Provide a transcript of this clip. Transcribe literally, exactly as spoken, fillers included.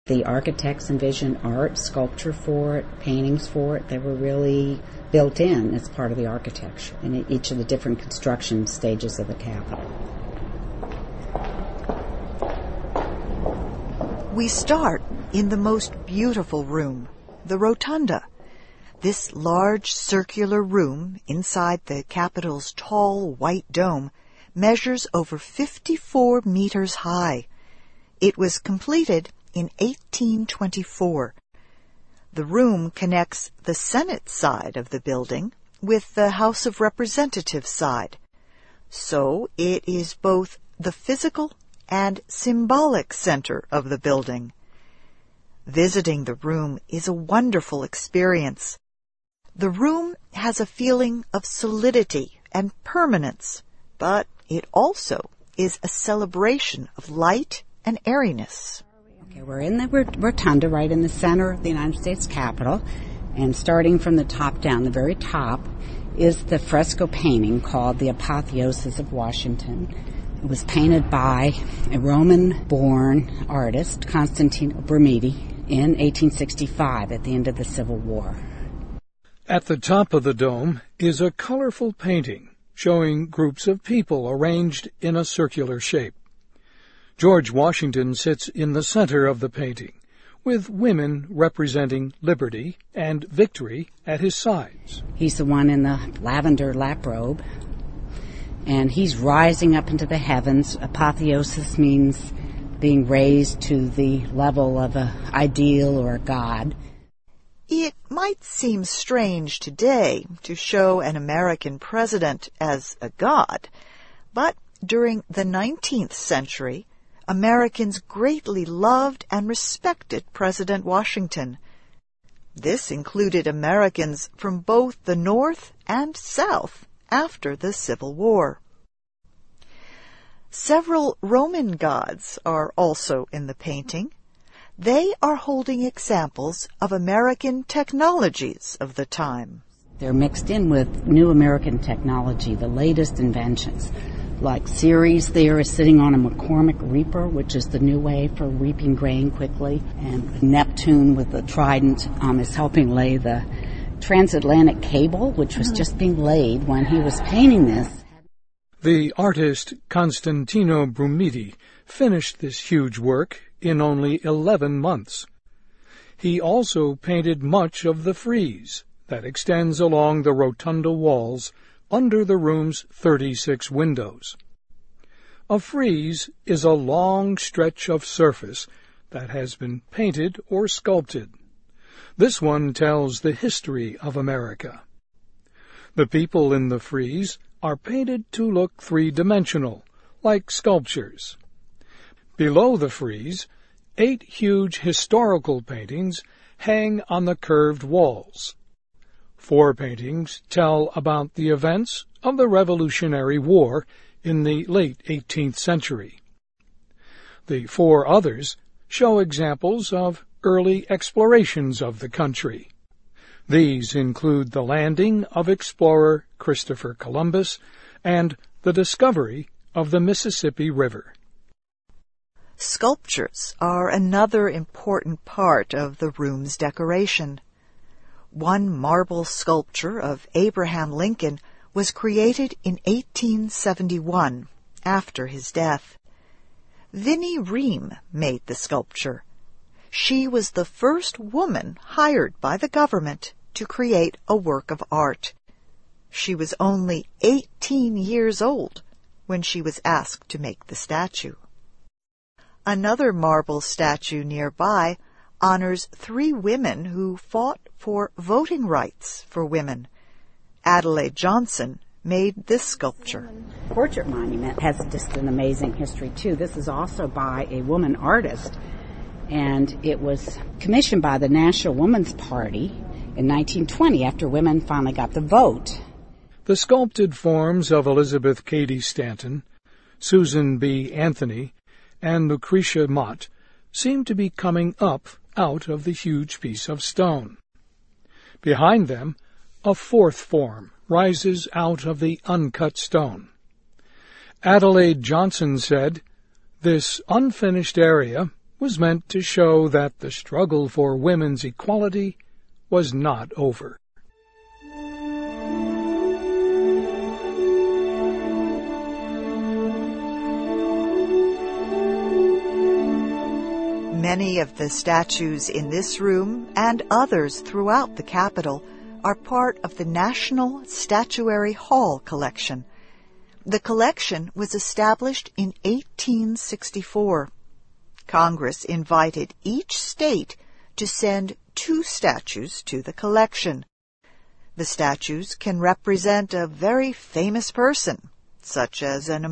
The architects envisioned art, sculpture for it, paintings for it. They were really built in as part of the architecture in each of the different construction stages of the Capitol. We start in the most beautiful room, the Rotunda. This large circular room inside the Capitol's tall white dome measures over fifty-four meters high. It was completed in eighteen twenty-four. The room connects the Senate side of the building with the House of Representatives side. So it is both the physical and symbolic center of the building. Visiting the room is a wonderful experience. The room has a feeling of solidity and permanence, but it also is a celebration of light and airiness. Okay, we're in the Rotunda, right in the center of the United States Capitol, and starting from the top down, the very top, is the fresco painting called The Apotheosis of Washington. It was painted by a Roman-born artist, Constantino Brumidi, in eighteen sixty-five at the end of the Civil War. At the top of the dome is a colorful painting showing groups of people arranged in a circular shape. George Washington sits in the center of the painting, with women representing liberty and victory at his sides. He's the one in the lavender lap robe, and he's rising up into the heavens. Apotheosis means being raised to the level of an ideal or a god. It might seem strange today to show an American president as a god, but during the nineteenth century, Americans greatly loved and respected President Washington. This included Americans from both the North and South after the Civil War. Several Roman gods are also in the painting. They are holding examples of American technologies of the time. They're mixed in with new American technology, the latest inventions. Like Ceres there is sitting on a McCormick reaper, which is the new way for reaping grain quickly. And Neptune with the trident um, is helping lay the transatlantic cable, which was just being laid when he was painting this. The artist Constantino Brumidi finished this huge work in only eleven months. He also painted much of the frieze that extends along the rotunda walls under the room's thirty-six windows. A frieze is a long stretch of surface that has been painted or sculpted. This one tells the history of America. The people in the frieze are painted to look three-dimensional, like sculptures. Below the frieze, eight huge historical paintings hang on the curved walls. Four paintings tell about the events of the Revolutionary War in the late eighteenth century. The four others show examples of early explorations of the country. These include the landing of explorer Christopher Columbus and the discovery of the Mississippi River. Sculptures are another important part of the room's decoration. One marble sculpture of Abraham Lincoln was created in eighteen seventy-one, after his death. Vinnie Ream made the sculpture. She was the first woman hired by the government to create a work of art. She was only eighteen years old when she was asked to make the statue. Another marble statue nearby honors three women who fought for voting rights for women. Adelaide Johnson made this sculpture. Portrait monument has just an amazing history, too. This is also by a woman artist, and it was commissioned by the National Woman's Party in nineteen twenty after women finally got the vote. The sculpted forms of Elizabeth Cady Stanton, Susan B. Anthony, and Lucretia Mott seem to be coming up out of the huge piece of stone. Behind them, a fourth form rises out of the uncut stone. Adelaide Johnson said, "This unfinished area was meant to show that the struggle for women's equality was not over. Many of the statues in this room and others throughout the Capitol are part of the National Statuary Hall collection. The collection was established in eighteen sixty-four. Congress invited each state to send two statues to the collection. The statues can represent a very famous person, such as an